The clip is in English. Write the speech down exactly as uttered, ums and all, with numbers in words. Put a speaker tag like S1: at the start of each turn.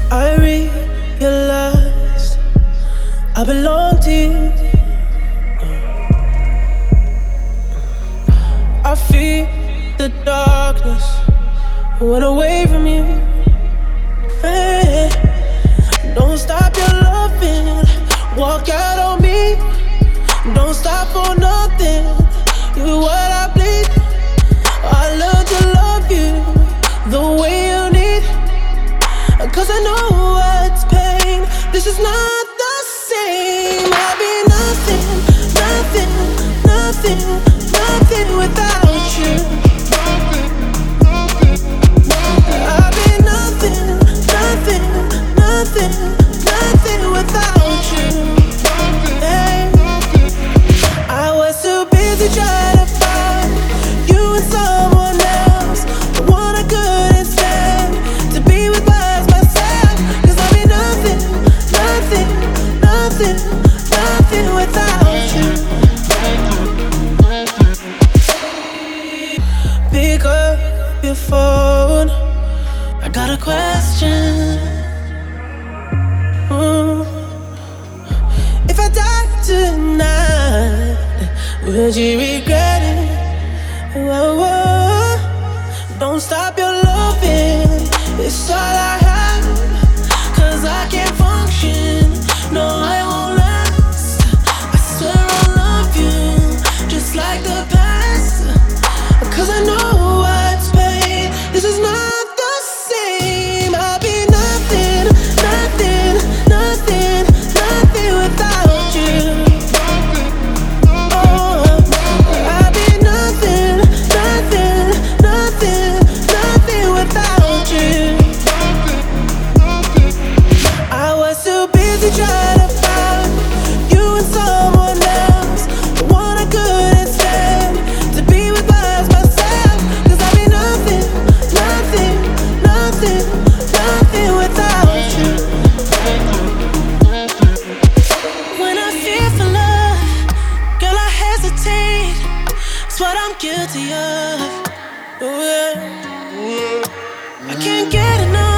S1: I realized I belong to you. I feel the darkness went away from you. Hey, don't stop your loving, walk out on me. Don't stop for nothing, you're what I bleed. I learned to love you the way you need, cause I know what's pain. This is not the same. I'll be nothing, nothing, nothing, nothing without you. I'll be nothing, nothing, nothing, nothing without you. Hey. I was too busy trying to find you and someone else, the one I couldn't stand to be with by myself. Cause I'll be nothing, nothing, nothing, nothing without you. Pick up your phone, I got a question. Mm. If I die tonight, would you regret it? Whoa, whoa. Don't stop your loving, it's all I have. Cause I can't function, no I won't last. I swear I'll love you, just like the past. Cause I know what's pain, this is not the same. I'll be nothing, nothing, nothing, nothing without you. Try to find you and someone else, the one I couldn't stand to be with by myself. Cause I'll be nothing, nothing, nothing, nothing without you. When I fear for love, girl, I hesitate. It's what I'm guilty of. Oh, yeah. I can't get enough.